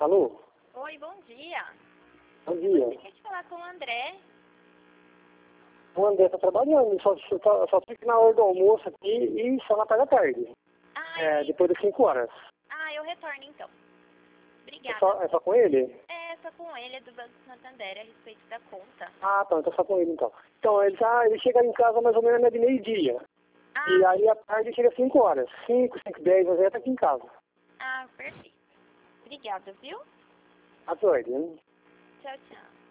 Alô? Oi, bom dia. Bom dia. Você quer te falar com o André? O André tá trabalhando, só fica na hora do almoço aqui e só na parte da tarde. Depois das 5 horas. Eu retorno então. É Obrigada. só com ele? Só com ele, é do Banco Santander, a respeito da conta. Ah, tá, então só com ele então. Então, ele chega em casa mais ou menos de meio-dia. E aí à tarde chega às 5 horas. 5h10, mas ele tá aqui em casa. Perfeito. Obrigada, viu? À tarde, hein? Tchau, tchau.